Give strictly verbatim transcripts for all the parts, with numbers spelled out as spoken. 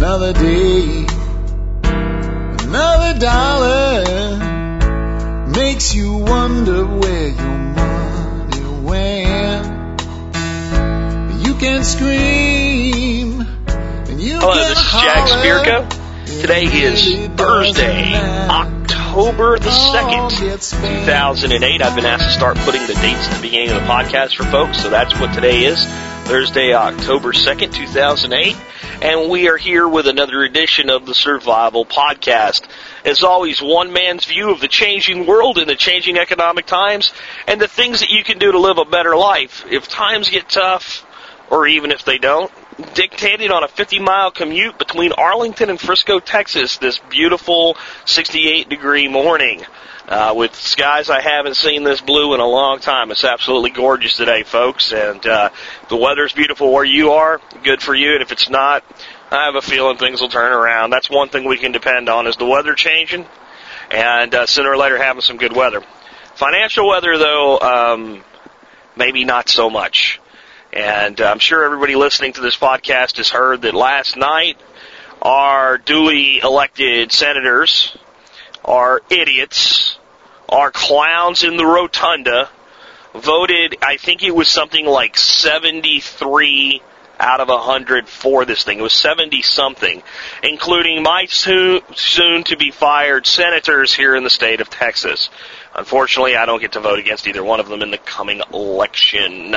Another day, another dollar makes you wonder where your money went. You can scream and you Hello, can this is holler. Jack Spirko. Today is Thursday, October the second, two thousand eight. I've been asked to start putting the dates at the beginning of the podcast for folks, so that's what today is. Thursday, October second, two thousand eight. And we are here with another edition of the Survival Podcast. As always, one man's view of the changing world and the changing economic times and the things that you can do to live a better life if times get tough, or even if they don't. Dictated on a fifty-mile commute between Arlington and Frisco, Texas, this beautiful sixty-eight degree morning. Uh, with skies I haven't seen this blue in a long time. It's absolutely gorgeous today, folks. And uh, the weather's beautiful where you are. Good for you. And if it's not, I have a feeling things will turn around. That's one thing we can depend on is the weather changing. And uh, sooner or later having some good weather. Financial weather, though, um, maybe not so much. And I'm sure everybody listening to this podcast has heard that last night our duly elected senators are idiots, are clowns in the rotunda, voted, I think it was something like seventy-three out of one hundred for this thing. It was seventy-something, including my soon, soon-to-be-fired senators here in the state of Texas. Unfortunately, I don't get to vote against either one of them in the coming election.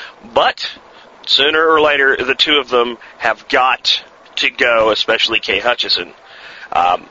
But sooner or later, the two of them have got to go, especially Kay Hutchison. Um,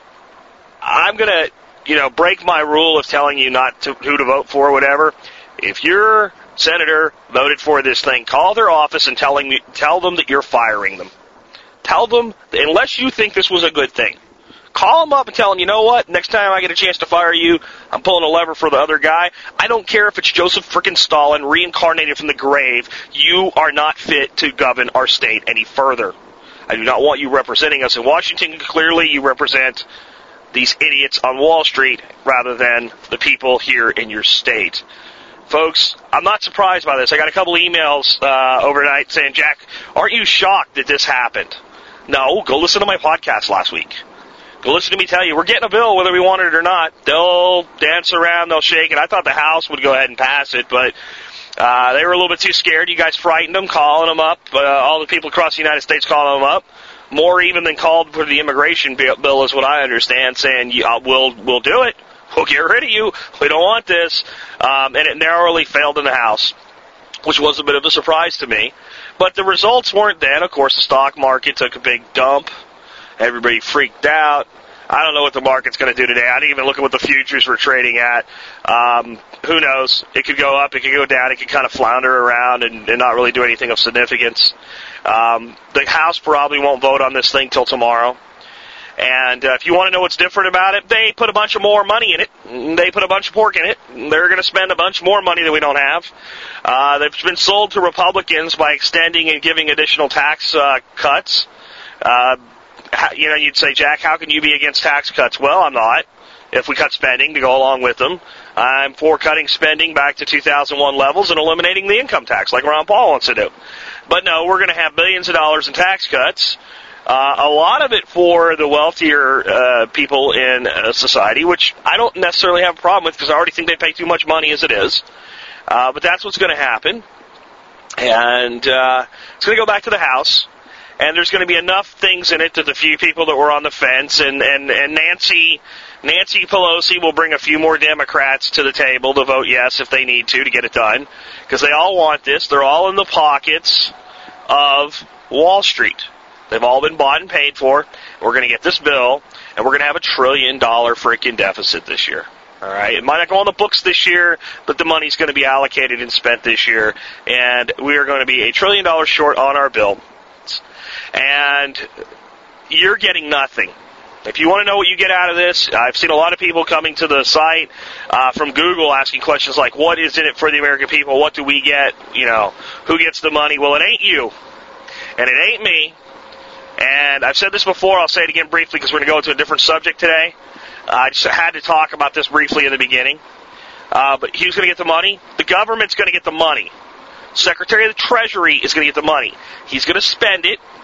I'm going to, you know, break my rule of telling you not to, who to vote for or whatever. If your senator voted for this thing, call their office and telling me, tell them that you're firing them. Tell them, unless you think this was a good thing, call them up and tell them, you know what, next time I get a chance to fire you, I'm pulling a lever for the other guy. I don't care if it's Joseph frickin' Stalin reincarnated from the grave. You are not fit to govern our state any further. I do not want you representing us in Washington. Clearly, you represent these idiots on Wall Street rather than the people here in your state. Folks, I'm not surprised by this. I got a couple emails uh, overnight saying, Jack, aren't you shocked that this happened? No, go listen to my podcast last week. Go listen to me tell you, we're getting a bill whether we want it or not. They'll dance around, they'll shake it. I thought the House would go ahead and pass it, but uh, they were a little bit too scared. You guys frightened them, calling them up. Uh, all the people across the United States calling them up. More even than called for the immigration bill is what I understand, saying, yeah, we'll, we'll do it. We'll get rid of you. We don't want this. Um, and it narrowly failed in the House, which was a bit of a surprise to me. But the results weren't then. Of course, the stock market took a big dump. Everybody freaked out. I don't know what the market's going to do today. I didn't even look at what the futures were trading at. Um, who knows? It could go up. It could go down. It could kind of flounder around and, and not really do anything of significance. Um, the House probably won't vote on this thing till tomorrow. And uh, if you want to know what's different about it, they put a bunch of more money in it. They put a bunch of pork in it. They're going to spend a bunch more money that we don't have. Uh, they've been sold to Republicans by extending and giving additional tax uh, cuts. Uh, you know, you'd say, Jack, how can you be against tax cuts? Well, I'm not. If we cut spending to go along with them, I'm for cutting spending back to two thousand one levels and eliminating the income tax like Ron Paul wants to do. But no, we're going to have billions of dollars in tax cuts. Uh, a lot of it for the wealthier uh, people in uh, society, which I don't necessarily have a problem with because I already think they pay too much money as it is. Uh, but that's what's going to happen. And uh, it's going to go back to the House. And there's going to be enough things in it that the few people that were on the fence, and, and, and Nancy Nancy Pelosi will bring a few more Democrats to the table to vote yes if they need to to get it done. Because they all want this. They're all in the pockets of Wall Street. They've all been bought and paid for. We're going to get this bill, and we're going to have a trillion dollar freaking deficit this year. All right, it might not go on the books this year, but the money's going to be allocated and spent this year, and we are going to be a trillion dollars short on our bill. And you're getting nothing. If you want to know what you get out of this, I've seen a lot of people coming to the site uh, from Google asking questions like, what is in it for the American people? What do we get? You know, who gets the money? Well, it ain't you, and it ain't me. And I've said this before. I'll say it again briefly because we're going to go into a different subject today. Uh, I just had to talk about this briefly in the beginning. Uh, but who's going to get the money? The government's going to get the money. Secretary of the Treasury is going to get the money. He's going to spend it.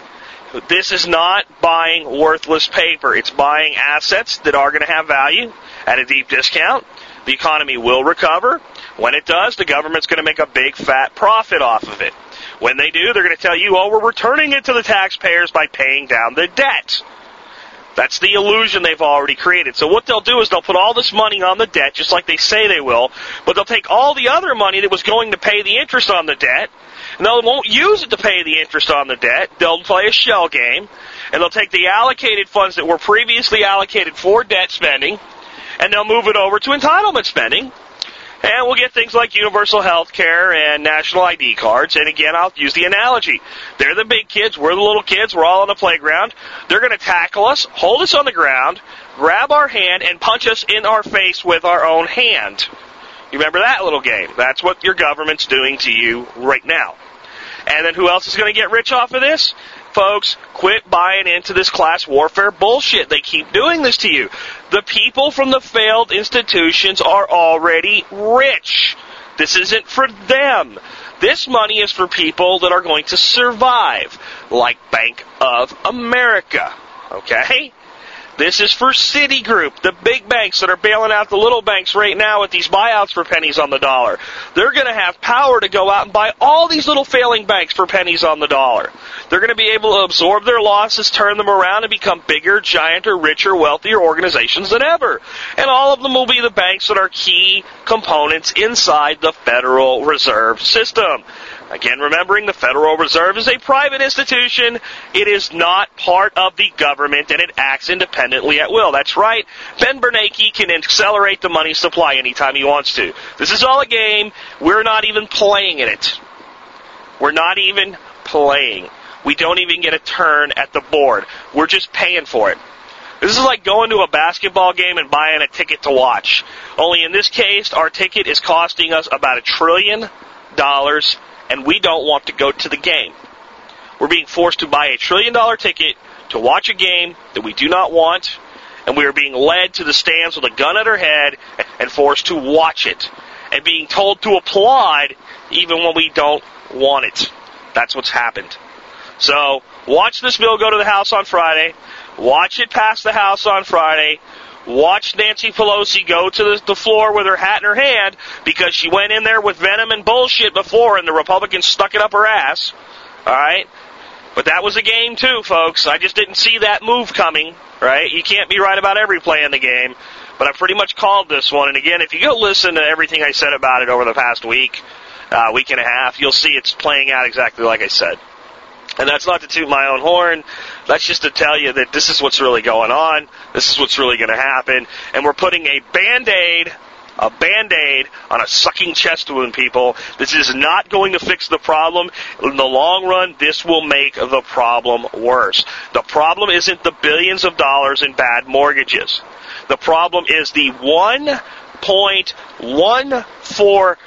This is not buying worthless paper. It's buying assets that are going to have value at a deep discount. The economy will recover. When it does, the government's going to make a big fat profit off of it. When they do, they're going to tell you, oh, we're returning it to the taxpayers by paying down the debt. That's the illusion they've already created. So what they'll do is they'll put all this money on the debt, just like they say they will, but they'll take all the other money that was going to pay the interest on the debt, and they won't use it to pay the interest on the debt. They'll play a shell game, and they'll take the allocated funds that were previously allocated for debt spending, and they'll move it over to entitlement spending. And we'll get things like universal health care and national I D cards. And again, I'll use the analogy. They're the big kids. We're the little kids. We're all on the playground. They're going to tackle us, hold us on the ground, grab our hand, and punch us in our face with our own hand. You remember that little game? That's what your government's doing to you right now. And then who else is going to get rich off of this? Folks, quit buying into this class warfare bullshit. They keep doing this to you. The people from the failed institutions are already rich. This isn't for them. This money is for people that are going to survive, like Bank of America. Okay? This is for Citigroup, the big banks that are bailing out the little banks right now with these buyouts for pennies on the dollar. They're going to have power to go out and buy all these little failing banks for pennies on the dollar. They're going to be able to absorb their losses, turn them around, and become bigger, gianter, richer, wealthier organizations than ever. And all of them will be the banks that are key components inside the Federal Reserve System. Again, remembering the Federal Reserve is a private institution. It is not part of the government, and it acts independently at will. That's right. Ben Bernanke can accelerate the money supply anytime he wants to. This is all a game. We're not even playing in it. We're not even playing. We don't even get a turn at the board. We're just paying for it. This is like going to a basketball game and buying a ticket to watch. Only in this case, our ticket is costing us about a trillion dollars, and we don't want to go to the game. We're being forced to buy a trillion dollar ticket to watch a game that we do not want, and we are being led to the stands with a gun at our head and forced to watch it, and being told to applaud even when we don't want it. That's what's happened. So, watch this bill go to the House on Friday. Watch it pass the House on Friday. Watch Nancy Pelosi go to the, the floor with her hat in her hand because she went in there with venom and bullshit before and the Republicans stuck it up her ass. All right? But that was a game too, folks. I just didn't see that move coming, right? You can't be right about every play in the game. But I pretty much called this one. And again, if you go listen to everything I said about it over the past week, uh, week and a half, you'll see it's playing out exactly like I said. And that's not to toot my own horn. That's just to tell you that this is what's really going on. This is what's really going to happen. And we're putting a Band-Aid, a Band-Aid on a sucking chest wound, people. This is not going to fix the problem. In the long run, this will make the problem worse. The problem isn't the billions of dollars in bad mortgages. The problem is the one point one four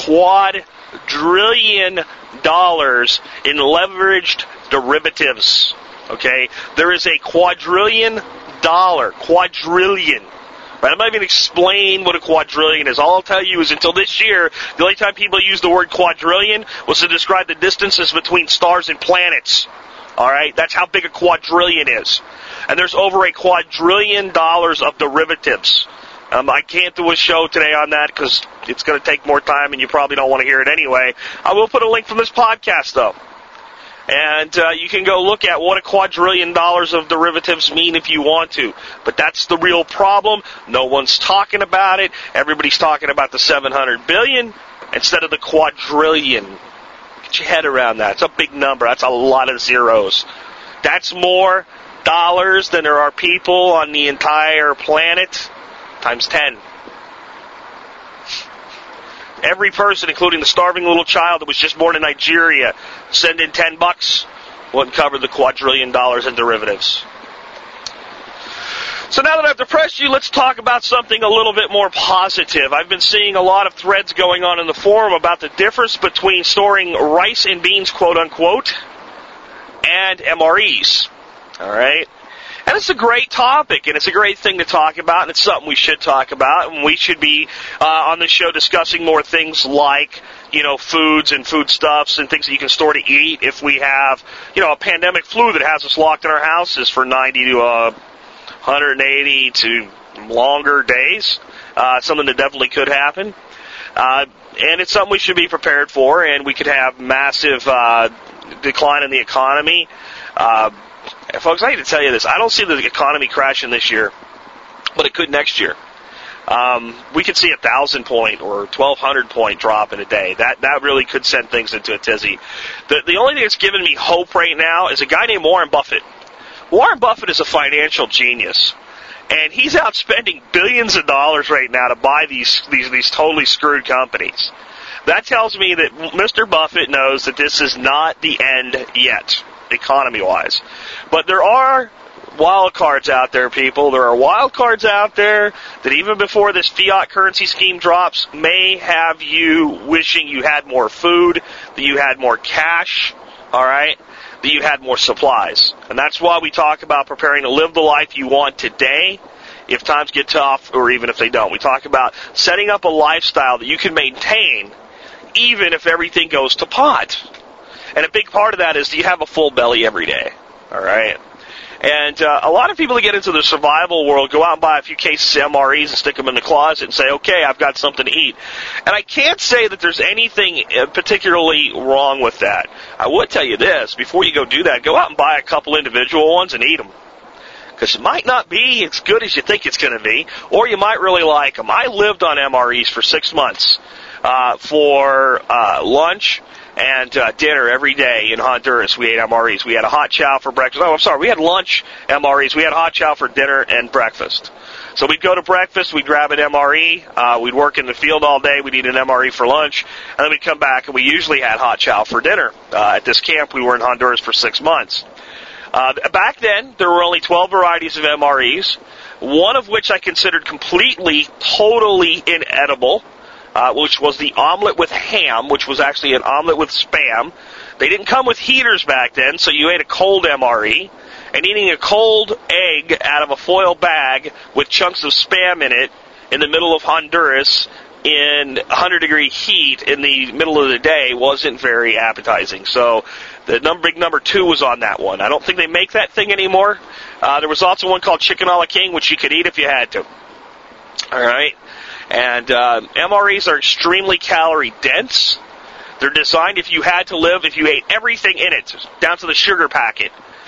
quadrillion dollars in leveraged derivatives. Okay? There is a quadrillion dollar. Quadrillion. Right? I'm not even going to explain what a quadrillion is. All I'll tell you is until this year, the only time people used the word quadrillion was to describe the distances between stars and planets. Alright? That's how big a quadrillion is. And there's over a quadrillion dollars of derivatives. Um, I can't do a show today on that because it's going to take more time and you probably don't want to hear it anyway. I will put a link from this podcast, though. And uh, you can go look at what a quadrillion dollars of derivatives mean if you want to. But that's the real problem. No one's talking about it. Everybody's talking about the seven hundred billion instead of the quadrillion. Get your head around that. It's a big number. That's a lot of zeros. That's more dollars than there are people on the entire planet. Times ten. Every person, including the starving little child that was just born in Nigeria, send in ten bucks, wouldn't cover the quadrillion dollars in derivatives. So now that I've depressed you, let's talk about something a little bit more positive. I've been seeing a lot of threads going on in the forum about the difference between storing rice and beans, quote unquote, and M R Es. All right? And it's a great topic, and it's a great thing to talk about, and it's something we should talk about, and we should be uh, on the show discussing more things like, you know, foods and foodstuffs and things that you can store to eat if we have, you know, a pandemic flu that has us locked in our houses for ninety to uh, one hundred eighty to longer days. Uh, something that definitely could happen. Uh, and it's something we should be prepared for, and we could have massive uh, decline in the economy. Uh, folks, I need to tell you this. I don't see the economy crashing this year, but it could next year. Um, we could see a thousand point or twelve hundred point drop in a day. That that really could send things into a tizzy. The the only thing that's giving me hope right now is a guy named Warren Buffett. Warren Buffett is a financial genius, and he's out spending billions of dollars right now to buy these these these totally screwed companies. That tells me that Mister Buffett knows that this is not the end yet, economy-wise. But there are wild cards out there, people. There are wild cards out there that even before this fiat currency scheme drops may have you wishing you had more food, that you had more cash, all right, that you had more supplies. And that's why we talk about preparing to live the life you want today if times get tough or even if they don't. We talk about setting up a lifestyle that you can maintain even if everything goes to pot. And a big part of that is, do you have a full belly every day, all right? And uh, a lot of people that get into the survival world go out and buy a few cases of M R Es and stick them in the closet and say, okay, I've got something to eat. And I can't say that there's anything particularly wrong with that. I would tell you this, before you go do that, go out and buy a couple individual ones and eat them. Because it might not be as good as you think it's going to be, or you might really like them. I lived on M R Es for six months uh, for uh, lunch and uh, dinner every day in Honduras. We ate M R Es. We had a hot chow for breakfast. Oh, I'm sorry. We had lunch M R Es. We had hot chow for dinner and breakfast. So we'd go to breakfast. We'd grab an M R E. Uh, we'd work in the field all day. We'd eat an M R E for lunch. And then we'd come back, and we usually had hot chow for dinner. Uh, at this camp, we were in Honduras for six months. Uh, back then, there were only twelve varieties of M R Es, one of which I considered completely, totally inedible. Uh, which was the omelet with ham, which was actually an omelet with Spam. They didn't come with heaters back then, so you ate a cold M R E. And eating a cold egg out of a foil bag with chunks of Spam in it in the middle of Honduras in one hundred degree heat in the middle of the day wasn't very appetizing. So the number, big number two was on that one. I don't think they make that thing anymore. Uh, there was also one called Chicken a la King, which you could eat if you had to. All right. And uh, M R Es are extremely calorie dense. They're designed if you had to live, if you ate everything in it, down to the sugar packet.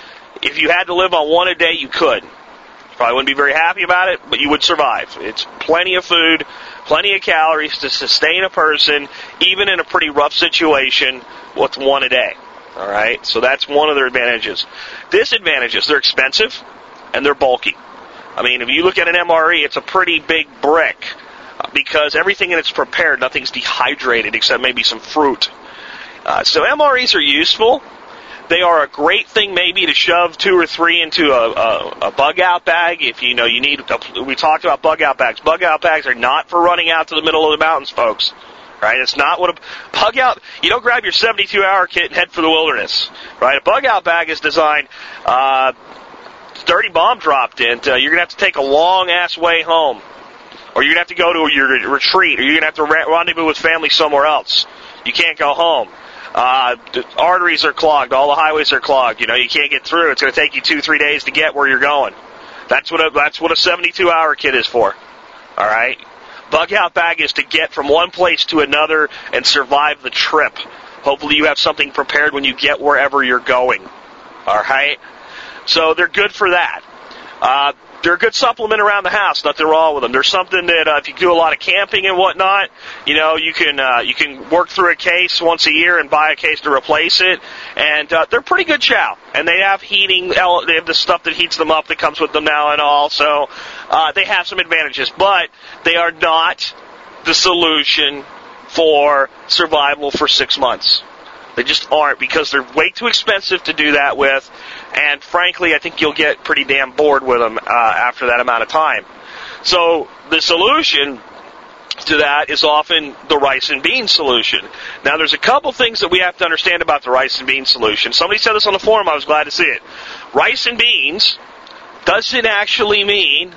If you had to live on one a day, you could. You probably wouldn't be very happy about it, but you would survive. It's plenty of food, plenty of calories to sustain a person, even in a pretty rough situation, with one a day. All right? So that's one of their advantages. Disadvantages, they're expensive and they're bulky. I mean, if you look at an M R E, it's a pretty big brick. Because everything in it's prepared, nothing's dehydrated except maybe some fruit. Uh, so M R Es are useful. They are a great thing maybe to shove two or three into a, a, a bug-out bag. If you know you need, a, we talked about bug-out bags. Bug-out bags are not for running out to the middle of the mountains, folks. Right? It's not what a bug-out. You don't grab your seventy-two hour kit and head for the wilderness. Right? A bug-out bag is designed. Uh, dirty bomb dropped in. Uh, you're gonna have to take a long-ass way home. Or you're going to have to go to your retreat, or you're going to have to rendezvous with family somewhere else. You can't go home. Uh, the arteries are clogged. All the highways are clogged. You know, you can't get through. It's going to take you two, three days to get where you're going. That's what a, that's what a seventy-two hour kit is for. All right? Bug-out bag is to get from one place to another and survive the trip. Hopefully you have something prepared when you get wherever you're going. All right? So they're good for that. Uh, They're a good supplement around the house. Nothing wrong with them. There's something that uh, if you do a lot of camping and whatnot, you know, you can uh, you can work through a case once a year and buy a case to replace it. And uh, they're pretty good chow. And they have heating. They have the stuff that heats them up that comes with them now and all. So uh, they have some advantages, but they are not the solution for survival for six months. They just aren't, because they're way too expensive to do that with, and frankly, I think you'll get pretty damn bored with them uh, after that amount of time. So the solution to that is often the rice and beans solution. Now, there's a couple things that we have to understand about the rice and beans solution. Somebody said this on the forum. I was glad to see it. Rice and beans doesn't actually mean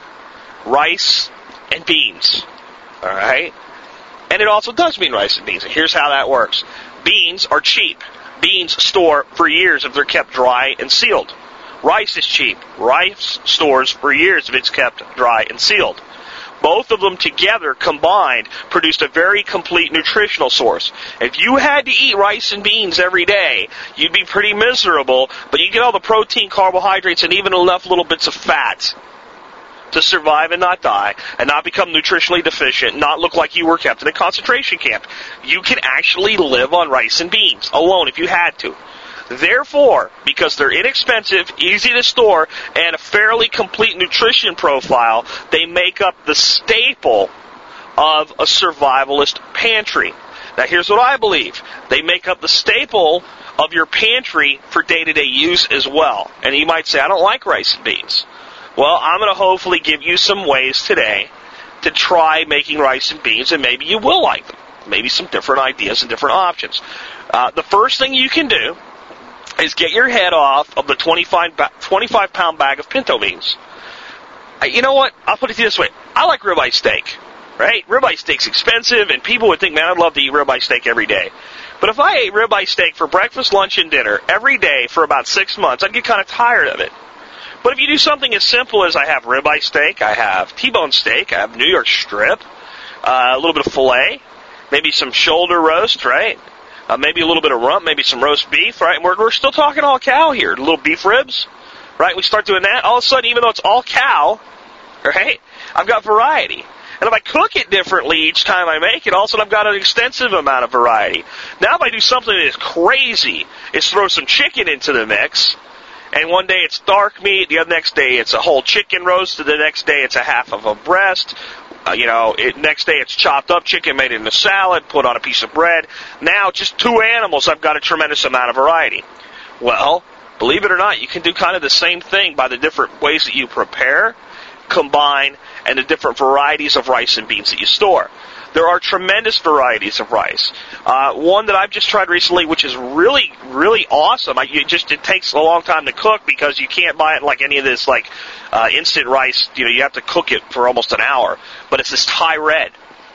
rice and beans. All right? And it also does mean rice and beans. And here's how that works. Beans are cheap. Beans store for years if they're kept dry and sealed. Rice is cheap. Rice stores for years if it's kept dry and sealed. Both of them together combined produced a very complete nutritional source. If you had to eat rice and beans every day, you'd be pretty miserable, but you get all the protein, carbohydrates, and even enough little bits of fat to survive and not die, and not become nutritionally deficient, not look like you were kept in a concentration camp. You can actually live on rice and beans alone if you had to. Therefore, because they're inexpensive, easy to store, and a fairly complete nutrition profile, they make up the staple of a survivalist pantry. Now, here's what I believe. They make up the staple of your pantry for day-to-day use as well. And you might say, I don't like rice and beans. Well, I'm going to hopefully give you some ways today to try making rice and beans, and maybe you will like them. Maybe some different ideas and different options. Uh, the first thing you can do is get your head off of the twenty-five pound bag of pinto beans. You know what? I'll put it this way. I like ribeye steak, right? Ribeye steak's expensive, and people would think, man, I'd love to eat ribeye steak every day. But if I ate ribeye steak for breakfast, lunch, and dinner every day for about six months, I'd get kind of tired of it. But if you do something as simple as I have ribeye steak, I have T-bone steak, I have New York strip, uh, a little bit of filet, maybe some shoulder roast, right? Uh, maybe a little bit of rump, maybe some roast beef, right? And we're, we're still talking all cow here. Little beef ribs, right? We start doing that. All of a sudden, even though it's all cow, right, I've got variety. And if I cook it differently each time I make it, all of a sudden I've got an extensive amount of variety. Now if I do something that is crazy, is throw some chicken into the mix, and one day it's dark meat, the other next day it's a whole chicken roast, the next day it's a half of a breast. Uh, you know, it, next day it's chopped up chicken made in a salad, put on a piece of bread. Now, just two animals, I've got a tremendous amount of variety. Well, believe it or not, you can do kind of the same thing by the different ways that you prepare, combine, and the different varieties of rice and beans that you store. There are tremendous varieties of rice. Uh, one that I've just tried recently, which is really, really awesome. I, it just it takes a long time to cook because you can't buy it like any of this like uh, instant rice. You know, you have to cook it for almost an hour. But it's this Thai red.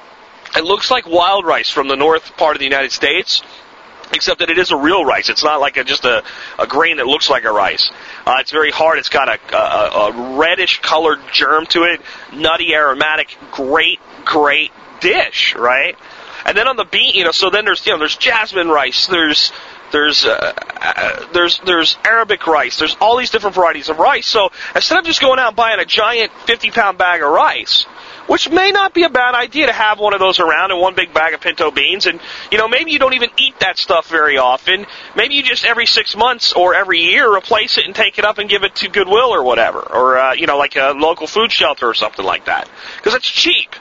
It looks like wild rice from the north part of the United States, except that it is a real rice. It's not like a, just a, a grain that looks like a rice. Uh, it's very hard. It's got a, a, a reddish colored germ to it, nutty, aromatic, great, great dish, right? And then on the bean, you know, so then there's, you know, there's jasmine rice, there's, there's, uh, uh, there's, there's Arabic rice, there's all these different varieties of rice. So instead of just going out and buying a giant fifty pound bag of rice, which may not be a bad idea to have one of those around and one big bag of pinto beans, and, you know, maybe you don't even eat that stuff very often. Maybe you just every six months or every year replace it and take it up and give it to Goodwill or whatever, or, uh, you know, like a local food shelter or something like that, because it's cheap.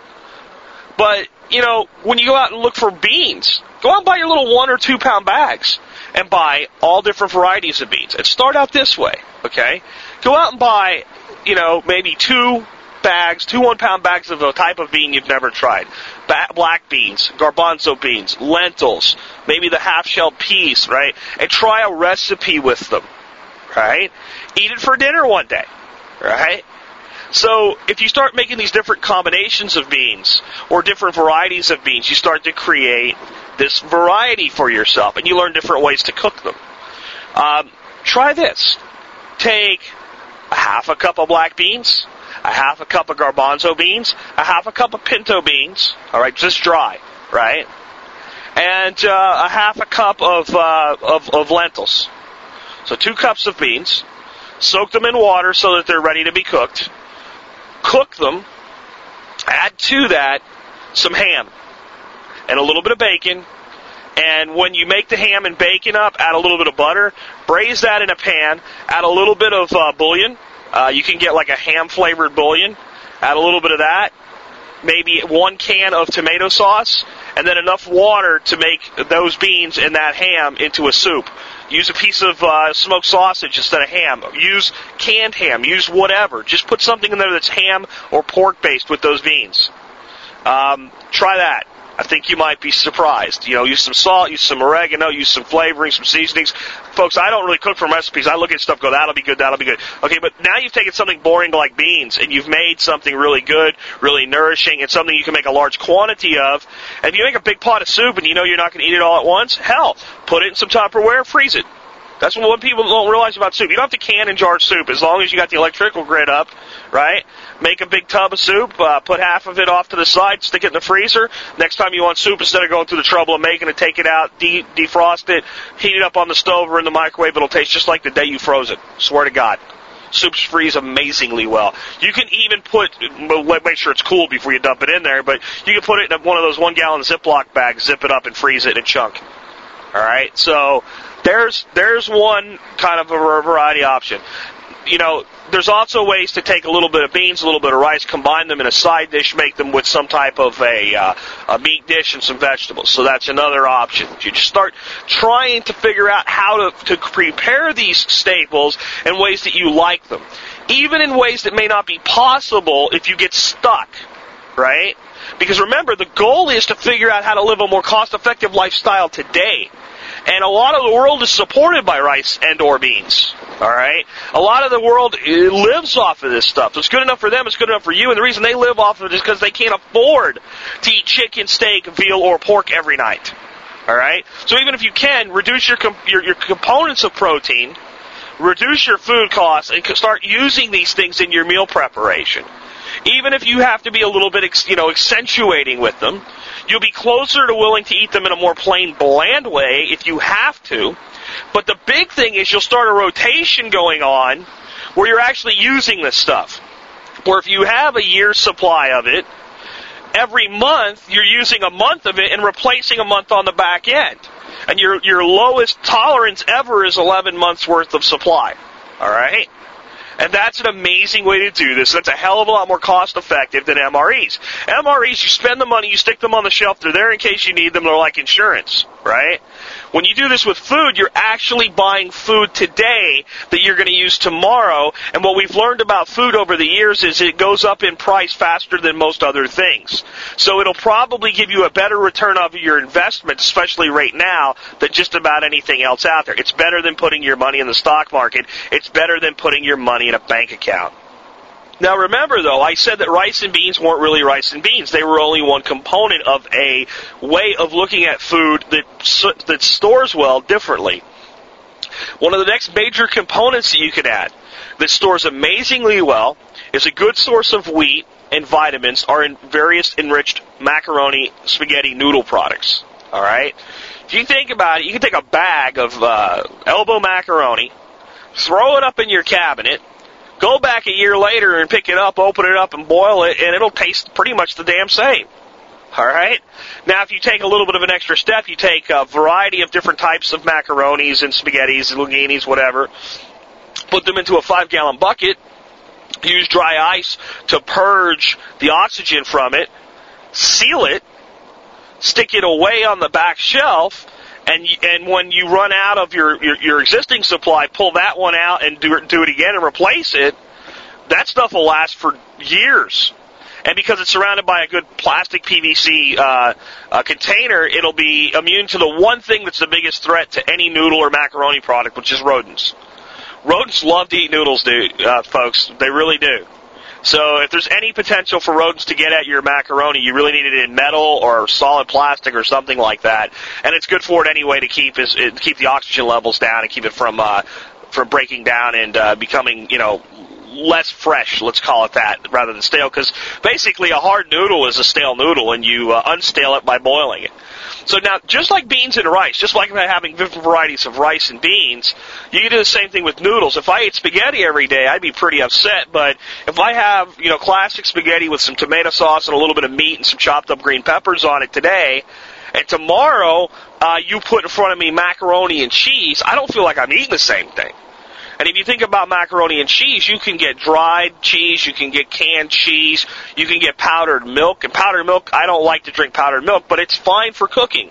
But, you know, when you go out and look for beans, go out and buy your little one or two pound bags and buy all different varieties of beans. And start out this way, okay? Go out and buy, you know, maybe two bags, two one pound bags of a type of bean you've never tried. Ba- black beans, garbanzo beans, lentils, maybe the half-shelled peas, right? And try a recipe with them, right? Eat it for dinner one day, right? So if you start making these different combinations of beans or different varieties of beans, you start to create this variety for yourself, and you learn different ways to cook them. Um, try this. Take a half a cup of black beans, a half a cup of garbanzo beans, a half a cup of pinto beans, all right, just dry, right? And uh, a half a cup of, uh, of, of lentils. So two cups of beans. Soak them in water so that they're ready to be cooked. Cook them, add to that some ham and a little bit of bacon, and when you make the ham and bacon up, add a little bit of butter, braise that in a pan, add a little bit of uh, bouillon. Uh, you can get like a ham-flavored bouillon, add a little bit of that, maybe one can of tomato sauce, and then enough water to make those beans and that ham into a soup. Use a piece of uh, smoked sausage instead of ham. Use canned ham. Use whatever. Just put something in there that's ham or pork-based with those beans. Um, try that. I think you might be surprised. You know, use some salt, use some oregano, use some flavoring, some seasonings. Folks, I don't really cook from recipes. I look at stuff, go, that'll be good, that'll be good. Okay, but now you've taken something boring like beans, and you've made something really good, really nourishing, and something you can make a large quantity of. And if you make a big pot of soup and you know you're not going to eat it all at once, hell, put it in some Tupperware, freeze it. That's what people don't realize about soup. You don't have to can and jar soup as long as you got the electrical grid up, right? Make a big tub of soup, uh, put half of it off to the side, stick it in the freezer. Next time you want soup, instead of going through the trouble of making it, take it out, de- defrost it, heat it up on the stove or in the microwave. It'll taste just like the day you froze it. Swear to God. Soups freeze amazingly well. You can even put, make sure it's cool before you dump it in there, but you can put it in one of those one-gallon Ziploc bags, zip it up, and freeze it in a chunk. All right? So there's there's one kind of a variety option. You know, there's also ways to take a little bit of beans, a little bit of rice, combine them in a side dish, make them with some type of a, uh, a meat dish and some vegetables. So that's another option. You just start trying to figure out how to, to prepare these staples in ways that you like them. Even in ways that may not be possible if you get stuck, right? Because remember, the goal is to figure out how to live a more cost-effective lifestyle today. And a lot of the world is supported by rice and or beans. All right? A lot of the world lives off of this stuff. It's good enough for them, it's good enough for you, and the reason they live off of it is because they can't afford to eat chicken, steak, veal, or pork every night. All right? So even if you can, reduce your com- your, your components of protein, reduce your food costs, and start using these things in your meal preparation. Even if you have to be a little bit, you know, accentuating with them, you'll be closer to willing to eat them in a more plain, bland way if you have to. But the big thing is you'll start a rotation going on where you're actually using this stuff. Where if you have a year's supply of it, every month you're using a month of it and replacing a month on the back end. And your your lowest tolerance ever is eleven months worth of supply. All right? And that's an amazing way to do this. That's a hell of a lot more cost-effective than M R Es. M R Es, you spend the money, you stick them on the shelf, they're there in case you need them, they're like insurance, right? When you do this with food, you're actually buying food today that you're going to use tomorrow. And what we've learned about food over the years is it goes up in price faster than most other things. So it'll probably give you a better return of your investment, especially right now, than just about anything else out there. It's better than putting your money in the stock market. It's better than putting your money in a bank account. Now remember, though, I said that rice and beans weren't really rice and beans. They were only one component of a way of looking at food that that stores well differently. One of the next major components that you can add that stores amazingly well is a good source of wheat and vitamins are in various enriched macaroni, spaghetti, noodle products. All right? If you think about it, you can take a bag of uh, elbow macaroni, throw it up in your cabinet, go back a year later and pick it up, open it up and boil it, and it'll taste pretty much the damn same. All right? Now, if you take a little bit of an extra step, you take a variety of different types of macaronis and spaghettis and linguinis, whatever, put them into a five-gallon bucket, use dry ice to purge the oxygen from it, seal it, stick it away on the back shelf, and and when you run out of your, your, your existing supply, pull that one out and do, do it again and replace it. That stuff will last for years. And because it's surrounded by a good plastic P V C uh, uh, container, it'll be immune to the one thing that's the biggest threat to any noodle or macaroni product, which is rodents. Rodents love to eat noodles, dude, uh, folks. They really do. So if there's any potential for rodents to get at your macaroni, you really need it in metal or solid plastic or something like that. And it's good for it anyway to keep is to keep the oxygen levels down and keep it from uh, from breaking down and uh, becoming, you know, less fresh, let's call it that, rather than stale. Because basically a hard noodle is a stale noodle, and you uh, unstale it by boiling it. So now, just like beans and rice, just like having different varieties of rice and beans, you can do the same thing with noodles. If I ate spaghetti every day, I'd be pretty upset. But if I have, you know, classic spaghetti with some tomato sauce and a little bit of meat and some chopped up green peppers on it today, and tomorrow uh, you put in front of me macaroni and cheese, I don't feel like I'm eating the same thing. And if you think about macaroni and cheese, you can get dried cheese, you can get canned cheese, you can get powdered milk. And powdered milk, I don't like to drink powdered milk, but it's fine for cooking.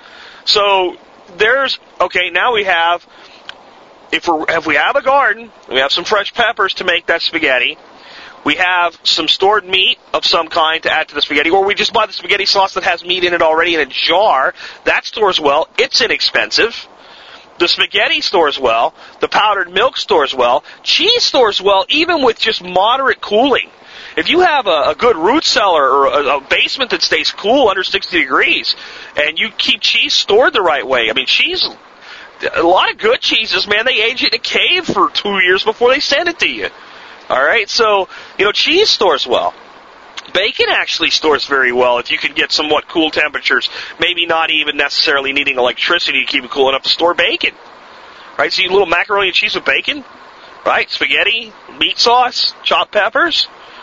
So there's, okay, now we have, if, we're, if we have a garden, we have some fresh peppers to make that spaghetti, We have some stored meat of some kind to add to the spaghetti, or we just buy the spaghetti sauce that has meat in it already in a jar. That stores well. It's inexpensive. The spaghetti stores well. The powdered milk stores well. Cheese stores well, even with just moderate cooling. If you have a, a good root cellar or a, a basement that stays cool under sixty degrees, and you keep cheese stored the right way, I mean, cheese, a lot of good cheeses, man, they age it in a cave for two years before they send it to you. All right, so, you know, cheese stores well. Bacon actually stores very well if you can get somewhat cool temperatures, maybe not even necessarily needing electricity to keep it cool enough to store bacon. Right, so you little macaroni and cheese with bacon, right, spaghetti, meat sauce, chopped peppers.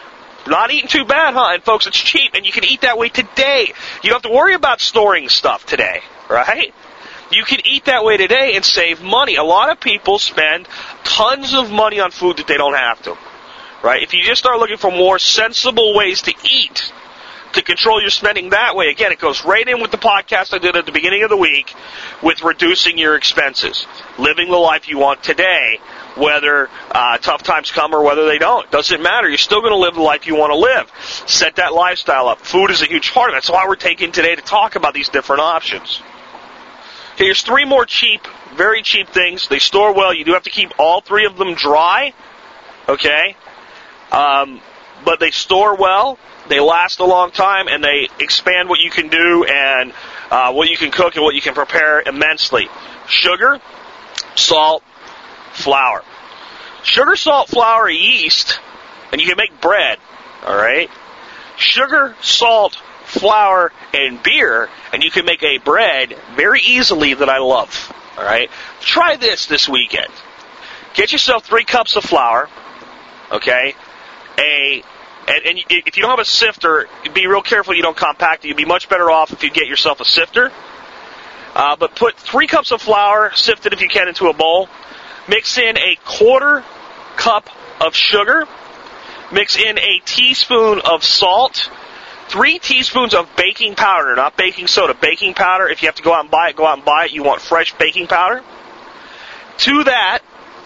Not eating too bad, huh? And folks, it's cheap, and you can eat that way today. You don't have to worry about storing stuff today, right? You can eat that way today and save money. A lot of people spend tons of money on food that they don't have to. Right? If you just start looking for more sensible ways to eat, to control your spending that way, again, it goes right in with the podcast I did at the beginning of the week with reducing your expenses. Living the life you want today, whether uh, tough times come or whether they don't. Doesn't matter. You're still going to live the life you want to live. Set that lifestyle up. Food is a huge part of it. That's why we're taking today to talk about these different options. Okay, here's three more cheap, very cheap things. They store well. You do have to keep all three of them dry. Okay? Um, but they store well, they last a long time, and they expand what you can do and uh, what you can cook and what you can prepare immensely. Sugar, salt, flour. Sugar, salt, flour, yeast, and you can make bread, all right? Sugar, salt, flour, and beer, and you can make a bread very easily that I love, all right? Try this this weekend. Get yourself three cups of flour, okay? A, and, and if you don't have a sifter, be real careful you don't compact it. You'd be much better off if you get yourself a sifter. Uh, but put three cups of flour, sift it if you can, into a bowl. Mix in a quarter cup of sugar. Mix in a teaspoon of salt. Three teaspoons of baking powder, not baking soda, baking powder. If you have to go out and buy it, go out and buy it. You want fresh baking powder. To that,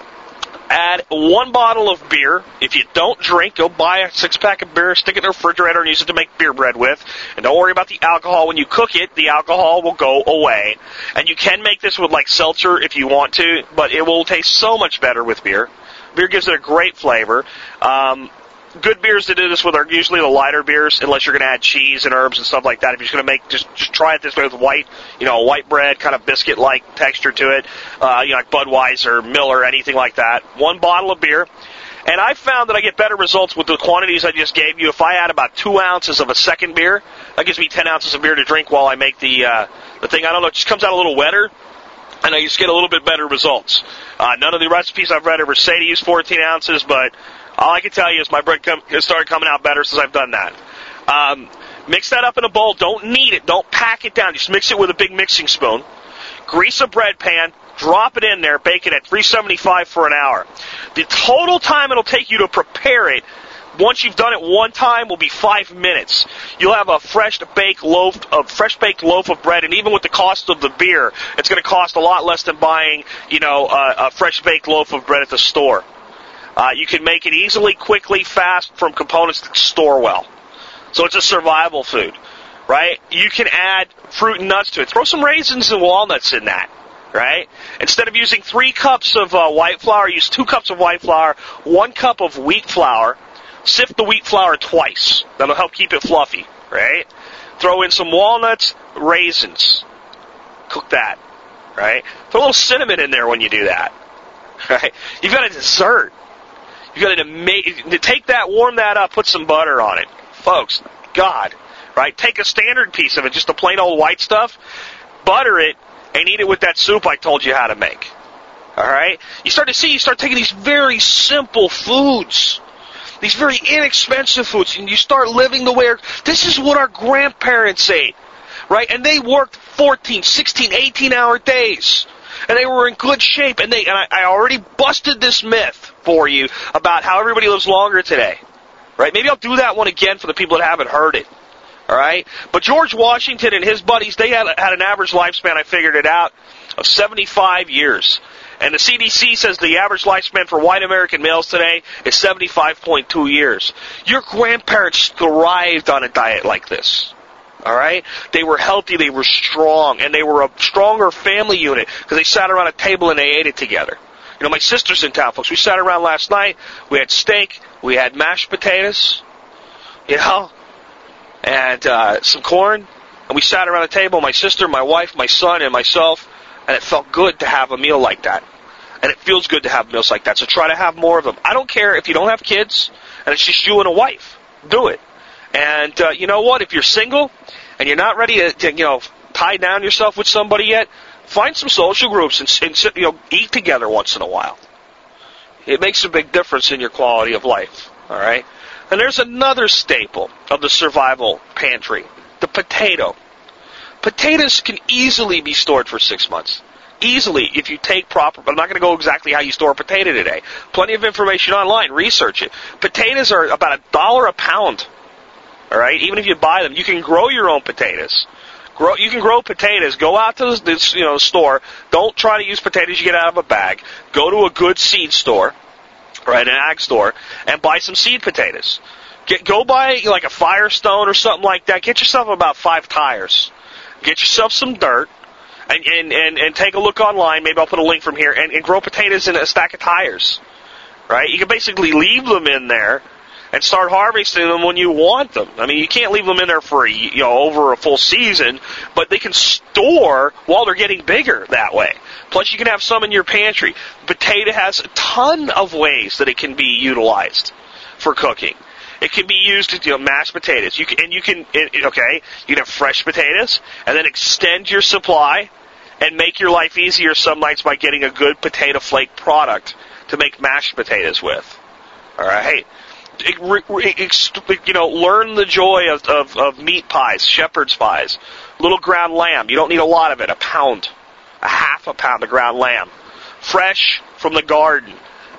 add one bottle of beer. If you don't drink, go buy a six-pack of beer, stick it in the refrigerator, and use it to make beer bread with. And don't worry about the alcohol. When you cook it, the alcohol will go away. And you can make this with, like, seltzer if you want to, but it will taste so much better with beer. Beer gives it a great flavor. Um, good beers to do this with are usually the lighter beers, unless you're going to add cheese and herbs and stuff like that. If you're just going to make, just, just try it this way with white, you know, white bread, kind of biscuit-like texture to it, uh, you know, like Budweiser, Miller, anything like that. One bottle of beer. And I found that I get better results with the quantities I just gave you. If I add about two ounces of a second beer, that gives me ten ounces of beer to drink while I make the, uh, the thing. I don't know, it just comes out a little wetter, and I just get a little bit better results. Uh, none of the recipes I've read ever say to use fourteen ounces, but all I can tell you is my bread com- has started coming out better since I've done that. Um, mix that up in a bowl. Don't knead it. Don't pack it down. Just mix it with a big mixing spoon. Grease a bread pan. Drop it in there. Bake it at three seventy-five for an hour. The total time it'll take you to prepare it, once you've done it one time, will be five minutes. You'll have a fresh baked loaf, a fresh baked loaf of bread, and even with the cost of the beer, it's going to cost a lot less than buying, you know, a, a fresh baked loaf of bread at the store. Uh, you can make it easily, quickly, fast from components that store well. So it's a survival food, right? You can add fruit and nuts to it. Throw some raisins and walnuts in that, right? Instead of using three cups of uh, white flour, use two cups of white flour, one cup of wheat flour. Sift the wheat flour twice. That'll help keep it fluffy, right? Throw in some walnuts, raisins. Cook that, right? Throw a little cinnamon in there when you do that, right? You've got a dessert. You've got to, to take that, warm that up, put some butter on it. Folks, God, right? Take a standard piece of it, just the plain old white stuff, butter it, and eat it with that soup I told you how to make. All right? You start to see, you start taking these very simple foods, these very inexpensive foods, and you start living the way our, this is what our grandparents ate, right? And they worked fourteen, sixteen, eighteen-hour days. And they were in good shape, and they and I, I already busted this myth for you about how everybody lives longer today, right? Maybe I'll do that one again for the people that haven't heard it, all right? But George Washington and his buddies, they had, had an average lifespan, I figured it out, of seventy-five years. And the C D C says the average lifespan for white American males today is seventy-five point two years. Your grandparents thrived on a diet like this. All right? They were healthy, they were strong, and they were a stronger family unit because they sat around a table and they ate it together. You know, my sister's in town, folks. We sat around last night. We had steak. We had mashed potatoes, you know, and uh, some corn. And we sat around a table, my sister, my wife, my son, and myself, and it felt good to have a meal like that. And it feels good to have meals like that. So try to have more of them. I don't care if you don't have kids and it's just you and a wife. Do it. And uh, you know what? If you're single and you're not ready to, to, you know, tie down yourself with somebody yet, find some social groups and, and sit, you know, eat together once in a while. It makes a big difference in your quality of life. All right? And there's another staple of the survival pantry, the potato. Potatoes can easily be stored for six months. Easily, if you take proper, but I'm not going to go exactly how you store a potato today. Plenty of information online. Research it. Potatoes are about a dollar a pound. All right? Even if you buy them, you can grow your own potatoes. Grow, you can grow potatoes. Go out to the you know, store. Don't try to use potatoes you get out of a bag. Go to a good seed store, right, an ag store, and buy some seed potatoes. Get, go buy like a Firestone or something like that. Get yourself about five tires. Get yourself some dirt, and, and, and, and take a look online. Maybe I'll put a link from here, and, and grow potatoes in a stack of tires, right? You can basically leave them in there and start harvesting them when you want them. I mean, you can't leave them in there for, you know, over a full season, but they can store while they're getting bigger that way. Plus, you can have some in your pantry. Potato has a ton of ways that it can be utilized for cooking. It can be used to, you know, mashed potatoes. You can, and you can, it, okay, you can have fresh potatoes, and then extend your supply and make your life easier some nights by getting a good potato flake product to make mashed potatoes with. All right? You know, learn the joy of, of, of meat pies, shepherd's pies, little ground lamb. You don't need a lot of it, a pound, a half a pound of ground lamb. Fresh from the garden,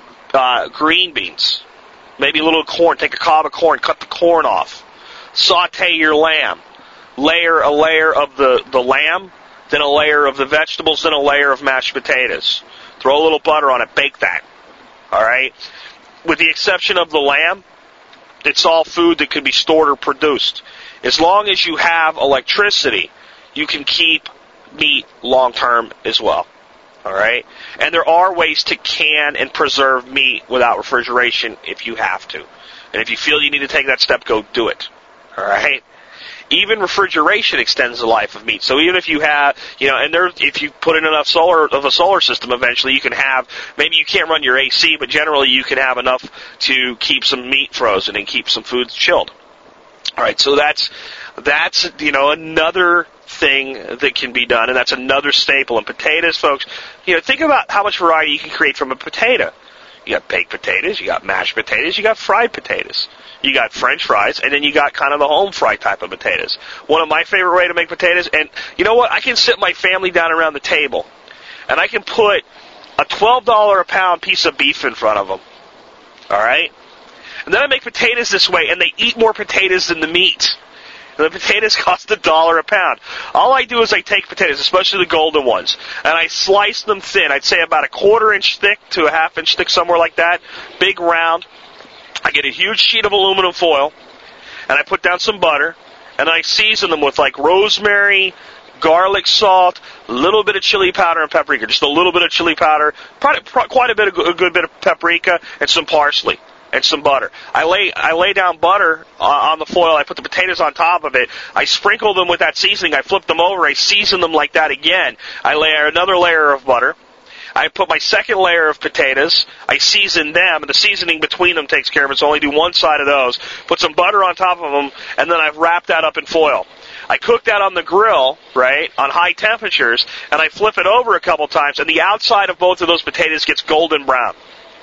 uh, green beans. Maybe a little corn. Take a cob of corn. Cut the corn off. Saute your lamb. Layer a layer of the, the lamb, then a layer of the vegetables, then a layer of mashed potatoes. Throw a little butter on it. Bake that. All right? With the exception of the lamb, it's all food that can be stored or produced. As long as you have electricity, you can keep meat long-term as well. All right? And there are ways to can and preserve meat without refrigeration if you have to. And if you feel you need to take that step, go do it. All right? Even refrigeration extends the life of meat. So even if you have, you know, and there, if you put in enough solar of a solar system, eventually you can have, maybe you can't run your A C, but generally you can have enough to keep some meat frozen and keep some foods chilled. All right, so that's, that's, you know, another thing that can be done, and that's another staple. And potatoes, folks, you know, think about how much variety you can create from a potato. You got baked potatoes, you got mashed potatoes, you got fried potatoes. You got French fries, and then you got kind of the home fry type of potatoes. One of my favorite way to make potatoes, and you know what? I can sit my family down around the table, and I can put a twelve dollars a pound piece of beef in front of them. All right? And then I make potatoes this way, and they eat more potatoes than the meat. And the potatoes cost a dollar a pound. All I do is I take potatoes, especially the golden ones, and I slice them thin. I'd say about a quarter inch thick to a half inch thick, somewhere like that. Big round. I get a huge sheet of aluminum foil, and I put down some butter, and I season them with like rosemary, garlic salt, a little bit of chili powder and paprika, just a little bit of chili powder, probably, quite a bit of a good bit of paprika, and some parsley and some butter. I lay I lay down butter on the foil. I put the potatoes on top of it. I sprinkle them with that seasoning. I flip them over. I season them like that again. I layer another layer of butter. I put my second layer of potatoes. I season them, and the seasoning between them takes care of it, so I only do one side of those. Put some butter on top of them, and then I've wrapped that up in foil. I cook that on the grill, right, on high temperatures, and I flip it over a couple times, and the outside of both of those potatoes gets golden brown.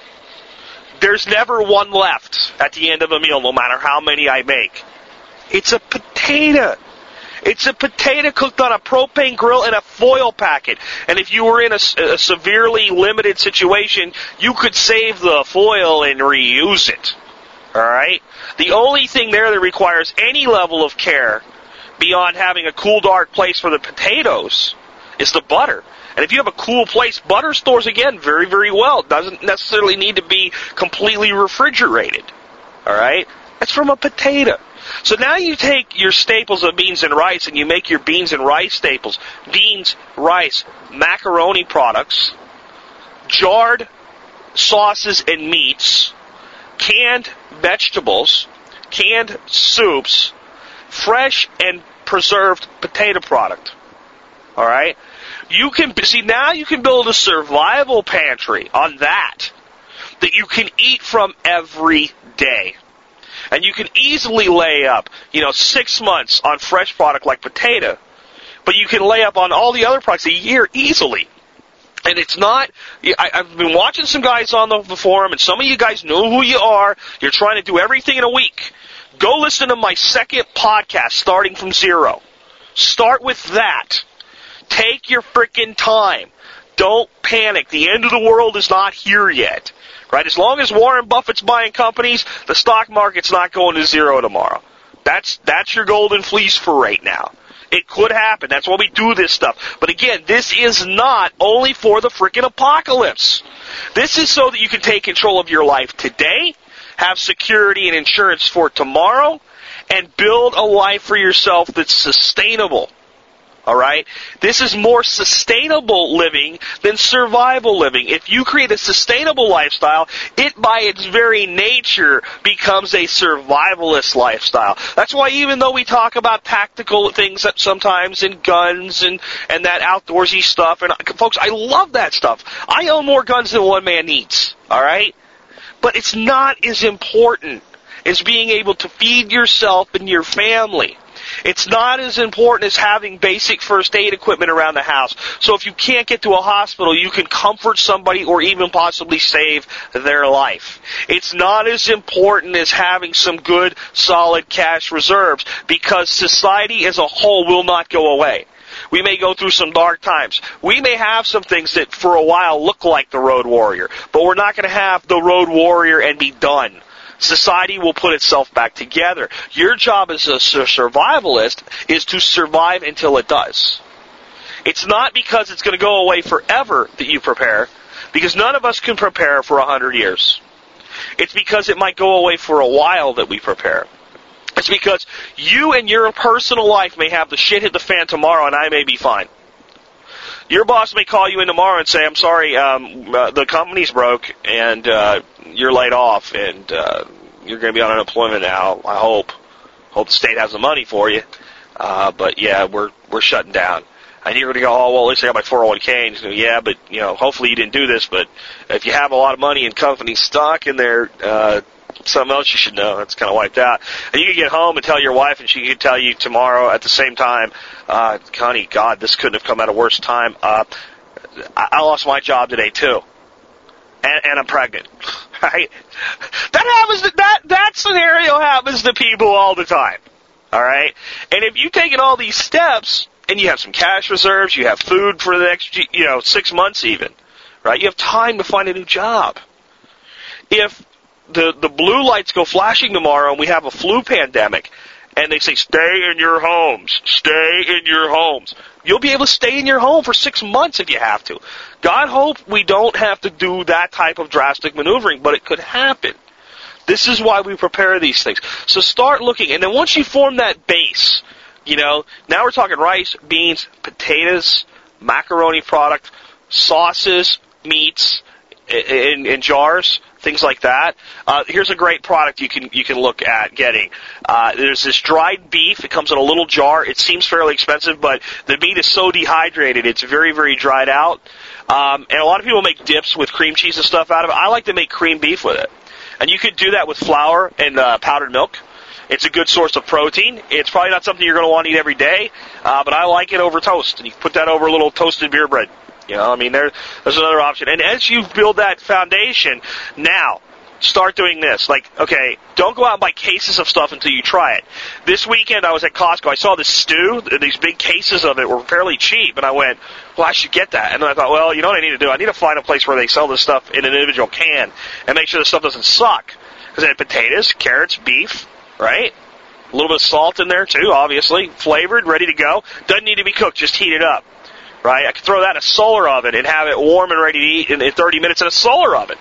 There's never one left at the end of a meal, no matter how many I make. It's a potato. It's a potato cooked on a propane grill in a foil packet. And if you were in a, a severely limited situation, you could save the foil and reuse it. All right? The only thing there that requires any level of care beyond having a cool, dark place for the potatoes is the butter. And if you have a cool place, butter stores, again, very, very well. It doesn't necessarily need to be completely refrigerated. All right? That's from a potato. So now you take your staples of beans and rice and you make your beans and rice staples. Beans, rice, macaroni products, jarred sauces and meats, canned vegetables, canned soups, fresh and preserved potato product. All right? You can see now you can build a survival pantry on that that you can eat from every day. And you can easily lay up, you know, six months on fresh product like potato, but you can lay up on all the other products a year easily. And it's not, I, I've been watching some guys on the, the forum, and some of you guys know who you are. You're trying to do everything in a week. Go listen to my second podcast, Starting from Zero. Start with that. Take your frickin' time. Don't panic. The end of the world is not here yet. Right? As long as Warren Buffett's buying companies, the stock market's not going to zero tomorrow. That's that's your golden fleece for right now. It could happen. That's why we do this stuff. But again, this is not only for the freaking apocalypse. This is so that you can take control of your life today, have security and insurance for tomorrow, and build a life for yourself that's sustainable. All right? This is more sustainable living than survival living. If you create a sustainable lifestyle, it by its very nature becomes a survivalist lifestyle. That's why even though we talk about tactical things that sometimes and guns and, and that outdoorsy stuff, and folks, I love that stuff. I own more guns than one man needs. All right? But it's not as important as being able to feed yourself and your family. It's not as important as having basic first aid equipment around the house. So if you can't get to a hospital, you can comfort somebody or even possibly save their life. It's not as important as having some good, solid cash reserves, because society as a whole will not go away. We may go through some dark times. We may have some things that for a while look like the Road Warrior, but we're not going to have the Road Warrior and be done. Society will put itself back together. Your job as a survivalist is to survive until it does. It's not because it's going to go away forever that you prepare, because none of us can prepare for a hundred years. It's because it might go away for a while that we prepare. It's because you and your personal life may have the shit hit the fan tomorrow and I may be fine. Your boss may call you in tomorrow and say, I'm sorry, um, uh, the company's broke and uh, you're laid off and uh, you're going to be on unemployment now. I hope. Hope the state has the money for you. Uh, but, yeah, we're we're shutting down. And you're going to go, oh, well, at least I got my four oh one k. And you go, yeah, but, you know, hopefully you didn't do this. But if you have a lot of money in company stock in there, uh, something else you should know. That's kind of wiped out. And you can get home and tell your wife, and she can tell you tomorrow at the same time, uh, honey, God, this couldn't have come at a worse time. Uh, I lost my job today, too. And, and I'm pregnant. Right? That happens, to, that, that scenario happens to people all the time. All right? And if you've taken all these steps, and you have some cash reserves, you have food for the next, you know, six months even, right? You have time to find a new job. If the, the blue lights go flashing tomorrow and we have a flu pandemic, and they say, stay in your homes, stay in your homes, you'll be able to stay in your home for six months if you have to. God hope we don't have to do that type of drastic maneuvering, but it could happen. This is why we prepare these things. So start looking, and then once you form that base, you know, now we're talking rice, beans, potatoes, macaroni product, sauces, meats, in, in jars, things like that. Uh, here's a great product you can you can look at getting. Uh, there's this dried beef. It comes in a little jar. It seems fairly expensive, but the meat is so dehydrated, it's very, very dried out. Um, and a lot of people make dips with cream cheese and stuff out of it. I like to make cream beef with it. And you could do that with flour and uh, powdered milk. It's a good source of protein. It's probably not something you're going to want to eat every day, uh, but I like it over toast. And you can put that over a little toasted beer bread. You know, I mean, there, there's another option. And as you build that foundation, now, start doing this. Like, okay, don't go out and buy cases of stuff until you try it. This weekend I was at Costco. I saw this stew. These big cases of it were fairly cheap. And I went, well, I should get that. And then I thought, well, you know what I need to do? I need to find a place where they sell this stuff in an individual can and make sure the stuff doesn't suck. Because they had potatoes, carrots, beef, right? A little bit of salt in there, too, obviously. Flavored, ready to go. Doesn't need to be cooked. Just heat it up. right? I could throw that in a solar oven and have it warm and ready to eat in, in thirty minutes in a solar oven.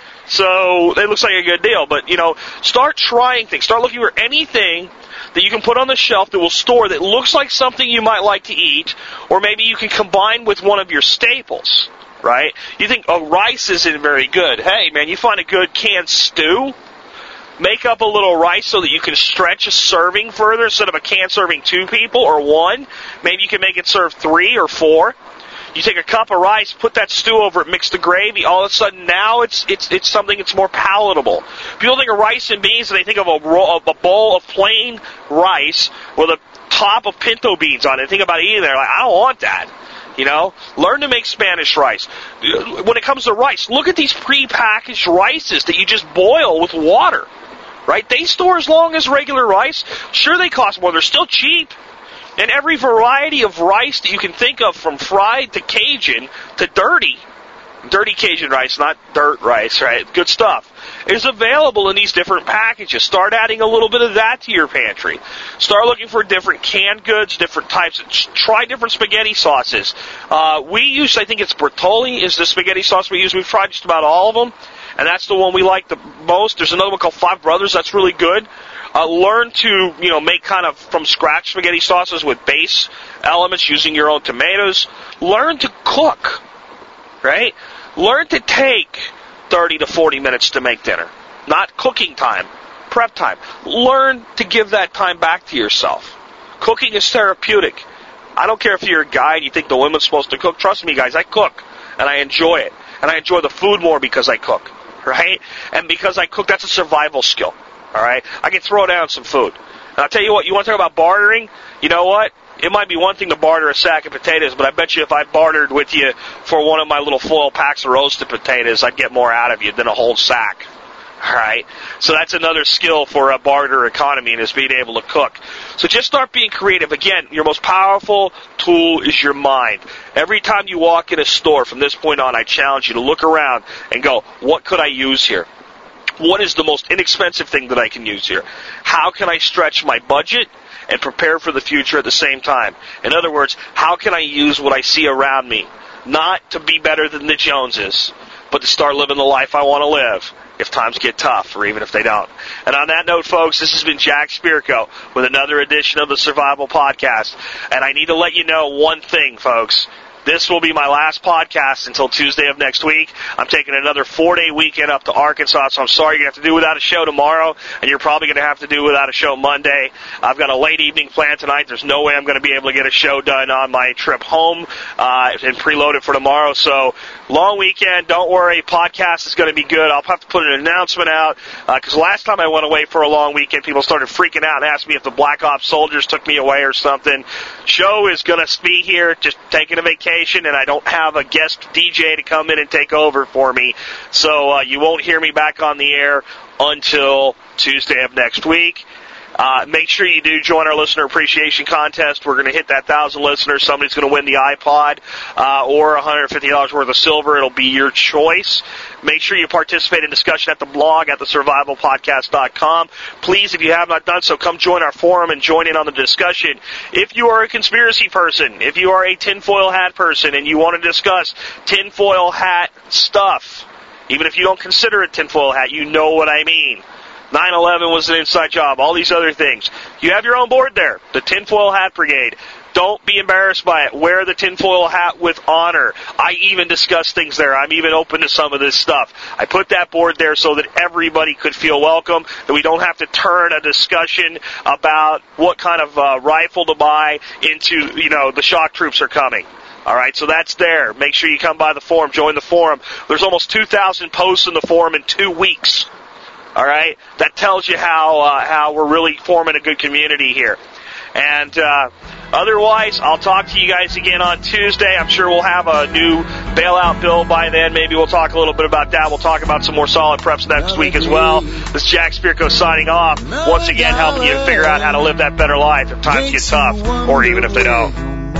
So it looks like a good deal. But, you know, start trying things. Start looking for anything that you can put on the shelf that will store that looks like something you might like to eat, or maybe you can combine with one of your staples, right? You think, oh, rice isn't very good. Hey, man, you find a good canned stew, make up a little rice so that you can stretch a serving further. Instead of a can serving two people or one, maybe you can make it serve three or four. You take a cup of rice, put that stew over it, mix the gravy. All of a sudden, now it's it's it's something that's more palatable. People think of rice and beans, and they think of a, roll, a bowl of plain rice with a top of pinto beans on it. Think about eating there. Like, I don't want that. You know, learn to make Spanish rice. When it comes to rice, look at these pre-packaged rices that you just boil with water. Right? They store as long as regular rice. Sure, they cost more. They're still cheap. And every variety of rice that you can think of, from fried to Cajun to dirty, dirty Cajun rice, not dirt rice, right? Good stuff, is available in these different packages. Start adding a little bit of that to your pantry. Start looking for different canned goods, different types. Of, try different spaghetti sauces. Uh, we use, I think it's Bertolli is the spaghetti sauce we use. We've tried just about all of them, and that's the one we like the most. There's another one called Five Brothers. That's really good. Uh, learn to, you know, make kind of from scratch spaghetti sauces with base elements using your own tomatoes. Learn to cook, right? Learn to take thirty to forty minutes to make dinner. Not cooking time, prep time. Learn to give that time back to yourself. Cooking is therapeutic. I don't care if you're a guy and you think the woman's supposed to cook. Trust me, guys, I cook, and I enjoy it. And I enjoy the food more because I cook, right? And because I cook, that's a survival skill. All right, I can throw down some food. And I'll tell you what, you want to talk about bartering? You know what? It might be one thing to barter a sack of potatoes, but I bet you if I bartered with you for one of my little foil packs of roasted potatoes, I'd get more out of you than a whole sack. All right, so that's another skill for a barter economy, and is being able to cook. So just start being creative. Again, your most powerful tool is your mind. Every time you walk in a store from this point on, I challenge you to look around and go, what could I use here? What is the most inexpensive thing that I can use here? How can I stretch my budget and prepare for the future at the same time? In other words, how can I use what I see around me? Not to be better than the Joneses, but to start living the life I want to live if times get tough, or even if they don't. And on that note, folks, this has been Jack Spirko with another edition of the Survival Podcast. And I need to let you know one thing, folks. This will be my last podcast until Tuesday of next week. I'm taking another four-day weekend up to Arkansas, so I'm sorry you're going to have to do without a show tomorrow, and you're probably going to have to do without a show Monday. I've got a late evening plan tonight. There's no way I'm going to be able to get a show done on my trip home uh, and preloaded for tomorrow. So long weekend. Don't worry. Podcast is going to be good. I'll have to put an announcement out because uh, last time I went away for a long weekend, people started freaking out and asked me if the Black Ops soldiers took me away or something. Show is going to be here, just taking a vacation. And I don't have a guest D J to come in and take over for me. So uh, you won't hear me back on the air until Tuesday of next week. Uh, make sure you do join our listener appreciation contest. We're going to hit that one thousand listeners. Somebody's going to win the iPod uh, or one hundred fifty dollars worth of silver. It'll be your choice. Make sure you participate in discussion at the blog at the survival podcast dot com. Please, if you have not done so, come join our forum and join in on the discussion. If you are a conspiracy person, if you are a tinfoil hat person, and you want to discuss tinfoil hat stuff, even if you don't consider it tinfoil hat, you know what I mean. nine eleven was an inside job, all these other things. You have your own board there, the Tinfoil Hat Brigade. Don't be embarrassed by it. Wear the tinfoil hat with honor. I even discuss things there. I'm even open to some of this stuff. I put that board there so that everybody could feel welcome, that we don't have to turn a discussion about what kind of uh, rifle to buy into, you know, the shock troops are coming. All right, so that's there. Make sure you come by the forum, join the forum. There's almost two thousand posts in the forum in two weeks. All right, that tells you how uh, how we're really forming a good community here. And uh, otherwise, I'll talk to you guys again on Tuesday. I'm sure we'll have a new bailout bill by then. Maybe we'll talk a little bit about that. We'll talk about some more solid preps next week as well. This is Jack Spirko signing off. Once again, helping you figure out how to live that better life if times get tough, or even if they don't.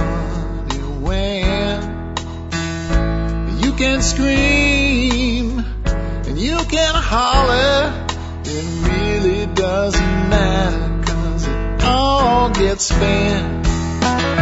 You can scream and you can holler. It really doesn't matter, 'cause it all gets spent.